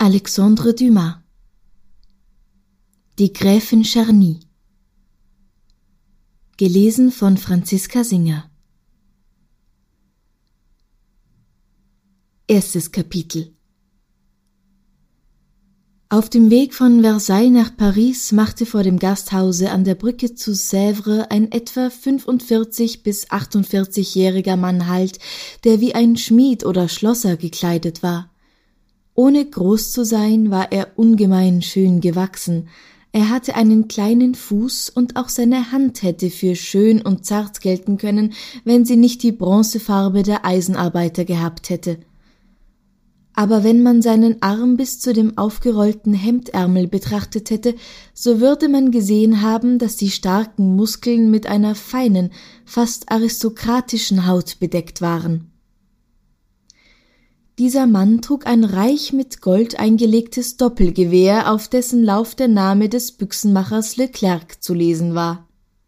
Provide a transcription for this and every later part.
Alexandre Dumas. Die Gräfin Charny. Gelesen von Franziska Singer. Erstes Kapitel. Auf dem Weg von Versailles nach Paris machte vor dem Gasthause an der Brücke zu Sèvres ein etwa 45- bis 48-jähriger Mann Halt, der wie ein Schmied oder Schlosser gekleidet war. Ohne groß zu sein, war er ungemein schön gewachsen. Er hatte einen kleinen Fuß und auch seine Hand hätte für schön und zart gelten können, wenn sie nicht die Bronzefarbe der Eisenarbeiter gehabt hätte. Aber wenn man seinen Arm bis zu dem aufgerollten Hemdärmel betrachtet hätte, so würde man gesehen haben, dass die starken Muskeln mit einer feinen, fast aristokratischen Haut bedeckt waren. Dieser Mann trug ein reich mit Gold eingelegtes Doppelgewehr, auf dessen Lauf der Name des Büchsenmachers Leclerc zu lesen war.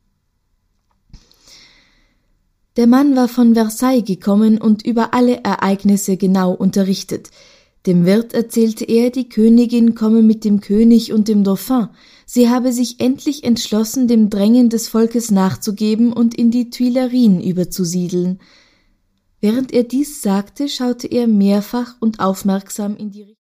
Der Mann war von Versailles gekommen und über alle Ereignisse genau unterrichtet. Dem Wirt erzählte er, die Königin komme mit dem König und dem Dauphin. Sie habe sich endlich entschlossen, dem Drängen des Volkes nachzugeben und in die Tuilerien überzusiedeln. Während er dies sagte, schaute er mehrfach und aufmerksam in die Richtung